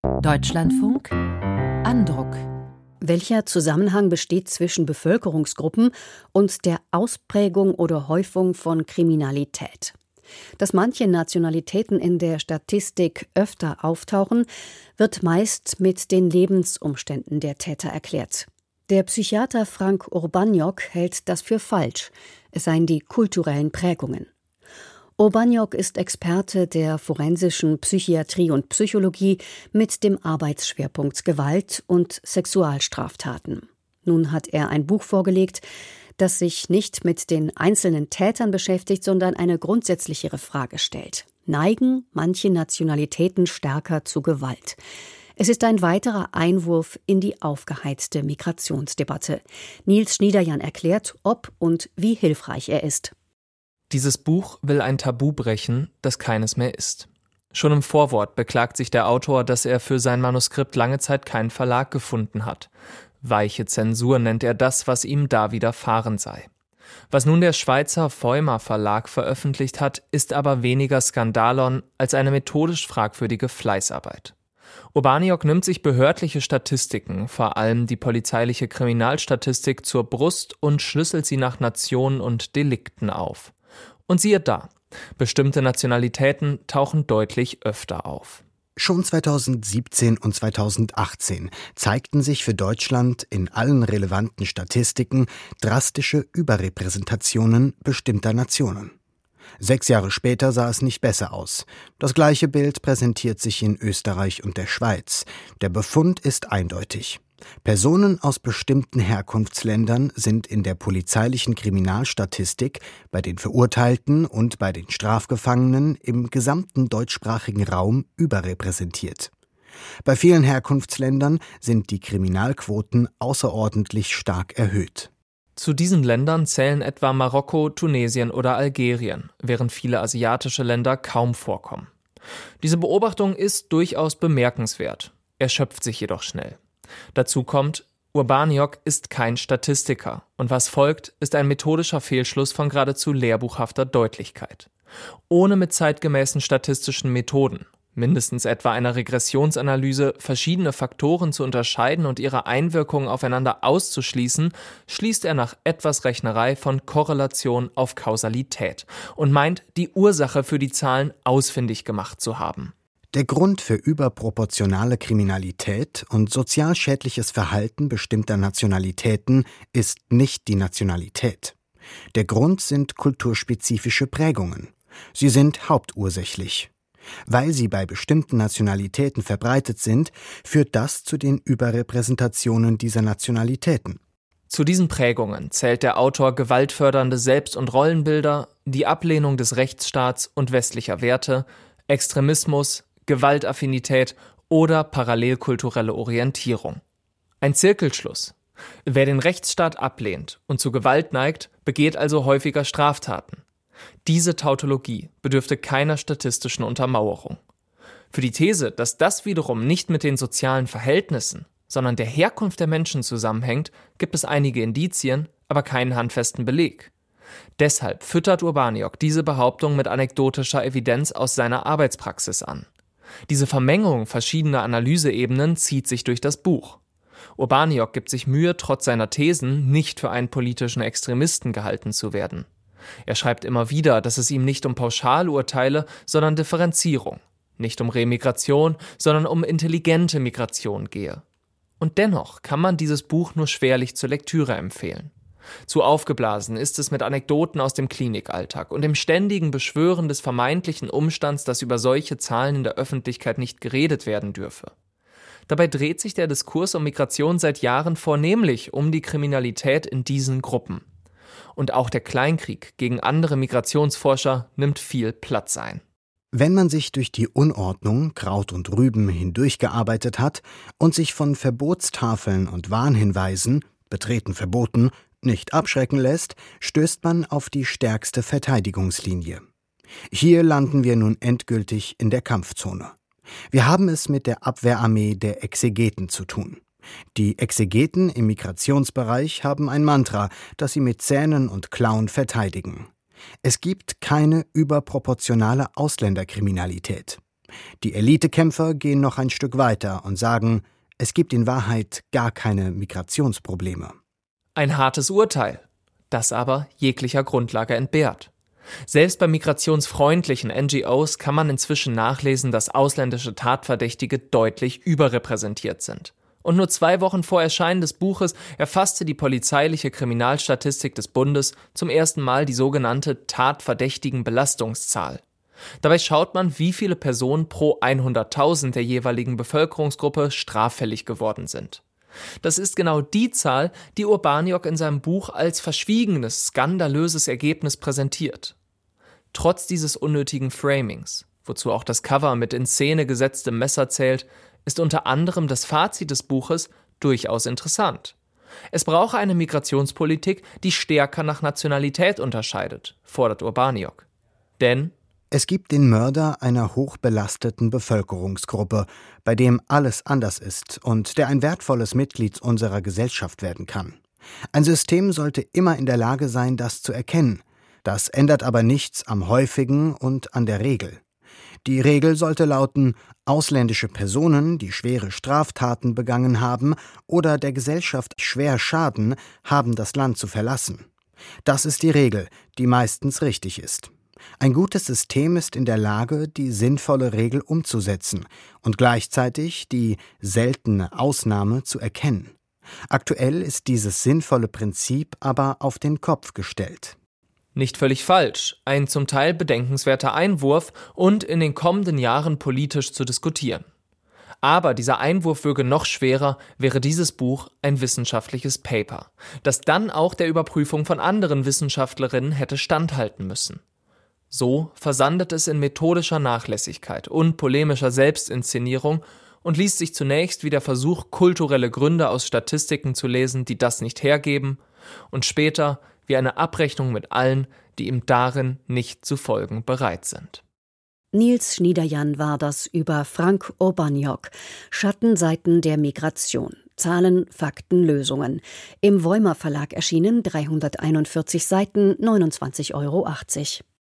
Deutschlandfunk Andruck. Welcher Zusammenhang besteht zwischen Bevölkerungsgruppen und der Ausprägung oder Häufung von Kriminalität? Dass manche Nationalitäten in der Statistik öfter auftauchen, wird meist mit den Lebensumständen der Täter erklärt. Der Psychiater Frank Urbaniok hält das für falsch. Es seien die kulturellen Prägungen. Urbaniok ist Experte der forensischen Psychiatrie und Psychologie mit dem Arbeitsschwerpunkt Gewalt und Sexualstraftaten. Nun hat er ein Buch vorgelegt, das sich nicht mit den einzelnen Tätern beschäftigt, sondern eine grundsätzlichere Frage stellt. Neigen manche Nationalitäten stärker zu Gewalt? Es ist ein weiterer Einwurf in die aufgeheizte Migrationsdebatte. Nils Schniederjan erklärt, ob und wie hilfreich er ist. Dieses Buch will ein Tabu brechen, das keines mehr ist. Schon im Vorwort beklagt sich der Autor, dass er für sein Manuskript lange Zeit keinen Verlag gefunden hat. Weiche Zensur nennt er das, was ihm da widerfahren sei. Was nun der Schweizer Vollmer Verlag veröffentlicht hat, ist aber weniger Skandalon als eine methodisch fragwürdige Fleißarbeit. Urbaniok nimmt sich behördliche Statistiken, vor allem die polizeiliche Kriminalstatistik, zur Brust und schlüsselt sie nach Nationen und Delikten auf. Und siehe da, bestimmte Nationalitäten tauchen deutlich öfter auf. Schon 2017 und 2018 zeigten sich für Deutschland in allen relevanten Statistiken drastische Überrepräsentationen bestimmter Nationen. 6 Jahre später sah es nicht besser aus. Das gleiche Bild präsentiert sich in Österreich und der Schweiz. Der Befund ist eindeutig. Personen aus bestimmten Herkunftsländern sind in der polizeilichen Kriminalstatistik bei den Verurteilten und bei den Strafgefangenen im gesamten deutschsprachigen Raum überrepräsentiert. Bei vielen Herkunftsländern sind die Kriminalquoten außerordentlich stark erhöht. Zu diesen Ländern zählen etwa Marokko, Tunesien oder Algerien, während viele asiatische Länder kaum vorkommen. Diese Beobachtung ist durchaus bemerkenswert, erschöpft sich jedoch schnell. Dazu kommt, Urbaniok ist kein Statistiker und was folgt, ist ein methodischer Fehlschluss von geradezu lehrbuchhafter Deutlichkeit. Ohne mit zeitgemäßen statistischen Methoden, mindestens etwa einer Regressionsanalyse, verschiedene Faktoren zu unterscheiden und ihre Einwirkungen aufeinander auszuschließen, schließt er nach etwas Rechnerei von Korrelation auf Kausalität und meint, die Ursache für die Zahlen ausfindig gemacht zu haben. Der Grund für überproportionale Kriminalität und sozialschädliches Verhalten bestimmter Nationalitäten ist nicht die Nationalität. Der Grund sind kulturspezifische Prägungen. Sie sind hauptursächlich. Weil sie bei bestimmten Nationalitäten verbreitet sind, führt das zu den Überrepräsentationen dieser Nationalitäten. Zu diesen Prägungen zählt der Autor gewaltfördernde Selbst- und Rollenbilder, die Ablehnung des Rechtsstaats und westlicher Werte, Extremismus, Gewaltaffinität oder parallelkulturelle Orientierung. Ein Zirkelschluss. Wer den Rechtsstaat ablehnt und zu Gewalt neigt, begeht also häufiger Straftaten. Diese Tautologie bedürfte keiner statistischen Untermauerung. Für die These, dass das wiederum nicht mit den sozialen Verhältnissen, sondern der Herkunft der Menschen zusammenhängt, gibt es einige Indizien, aber keinen handfesten Beleg. Deshalb füttert Urbaniok diese Behauptung mit anekdotischer Evidenz aus seiner Arbeitspraxis an. Diese Vermengung verschiedener Analyseebenen zieht sich durch das Buch. Urbaniok gibt sich Mühe, trotz seiner Thesen nicht für einen politischen Extremisten gehalten zu werden. Er schreibt immer wieder, dass es ihm nicht um Pauschalurteile, sondern Differenzierung, nicht um Remigration, sondern um intelligente Migration gehe. Und dennoch kann man dieses Buch nur schwerlich zur Lektüre empfehlen. Zu aufgeblasen ist es mit Anekdoten aus dem Klinikalltag und dem ständigen Beschwören des vermeintlichen Umstands, dass über solche Zahlen in der Öffentlichkeit nicht geredet werden dürfe. Dabei dreht sich der Diskurs um Migration seit Jahren vornehmlich um die Kriminalität in diesen Gruppen. Und auch der Kleinkrieg gegen andere Migrationsforscher nimmt viel Platz ein. Wenn man sich durch die Unordnung, Kraut und Rüben hindurchgearbeitet hat und sich von Verbotstafeln und Warnhinweisen, betreten verboten, nicht abschrecken lässt, stößt man auf die stärkste Verteidigungslinie. Hier landen wir nun endgültig in der Kampfzone. Wir haben es mit der Abwehrarmee der Exegeten zu tun. Die Exegeten im Migrationsbereich haben ein Mantra, das sie mit Zähnen und Klauen verteidigen. Es gibt keine überproportionale Ausländerkriminalität. Die Elitekämpfer gehen noch ein Stück weiter und sagen, es gibt in Wahrheit gar keine Migrationsprobleme. Ein hartes Urteil, das aber jeglicher Grundlage entbehrt. Selbst bei migrationsfreundlichen NGOs kann man inzwischen nachlesen, dass ausländische Tatverdächtige deutlich überrepräsentiert sind. Und nur 2 Wochen vor Erscheinen des Buches erfasste die polizeiliche Kriminalstatistik des Bundes zum ersten Mal die sogenannte Tatverdächtigenbelastungszahl. Dabei schaut man, wie viele Personen pro 100.000 der jeweiligen Bevölkerungsgruppe straffällig geworden sind. Das ist genau die Zahl, die Urbaniok in seinem Buch als verschwiegenes, skandalöses Ergebnis präsentiert. Trotz dieses unnötigen Framings, wozu auch das Cover mit in Szene gesetztem Messer zählt, ist unter anderem das Fazit des Buches durchaus interessant. Es brauche eine Migrationspolitik, die stärker nach Nationalität unterscheidet, fordert Urbaniok. Denn es gibt den Mörder einer hochbelasteten Bevölkerungsgruppe, bei dem alles anders ist und der ein wertvolles Mitglied unserer Gesellschaft werden kann. Ein System sollte immer in der Lage sein, das zu erkennen. Das ändert aber nichts am Häufigen und an der Regel. Die Regel sollte lauten, ausländische Personen, die schwere Straftaten begangen haben oder der Gesellschaft schwer schaden, haben das Land zu verlassen. Das ist die Regel, die meistens richtig ist. Ein gutes System ist in der Lage, die sinnvolle Regel umzusetzen und gleichzeitig die seltene Ausnahme zu erkennen. Aktuell ist dieses sinnvolle Prinzip aber auf den Kopf gestellt. Nicht völlig falsch, ein zum Teil bedenkenswerter Einwurf und in den kommenden Jahren politisch zu diskutieren. Aber dieser Einwurf würge noch schwerer, wäre dieses Buch ein wissenschaftliches Paper, das dann auch der Überprüfung von anderen Wissenschaftlerinnen hätte standhalten müssen. So versandet es in methodischer Nachlässigkeit und polemischer Selbstinszenierung und liest sich zunächst wie der Versuch, kulturelle Gründe aus Statistiken zu lesen, die das nicht hergeben, und später wie eine Abrechnung mit allen, die ihm darin nicht zu folgen bereit sind. Nils Schniederjan war das über Frank Urbaniok, Schattenseiten der Migration. Zahlen, Fakten, Lösungen. Im Vollmer Verlag erschienen, 341 Seiten, 29,80 €.